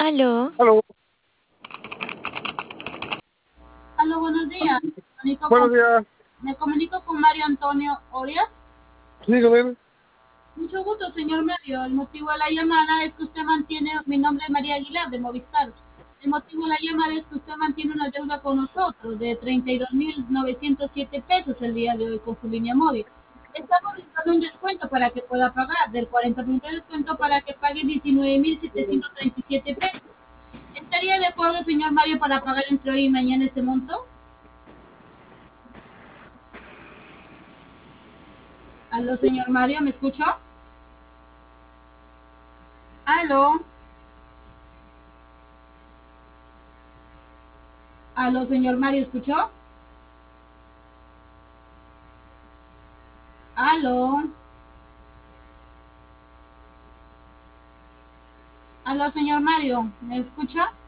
Aló, Aló, Aló, buenos días. buenos días. Me comunico con Mario Antonio Orias. Sí, Gabriel. Mucho gusto, señor Mario. El motivo de la llamada es que usted mantiene, mi nombre es María Aguilar de Movistar. El motivo de la llamada es que usted mantiene una deuda con nosotros de 32.907 pesos el día de hoy con su línea móvil. Estamos dando un descuento para que pueda pagar, del 40% de descuento para que pague 19.737 pesos. ¿Estaría de acuerdo, señor Mario, para pagar entre hoy y mañana ese monto? Aló, señor Mario, ¿me escuchó? Aló, aló, señor Mario, ¿escuchó? Aló, aló, señor Mario, ¿me escucha?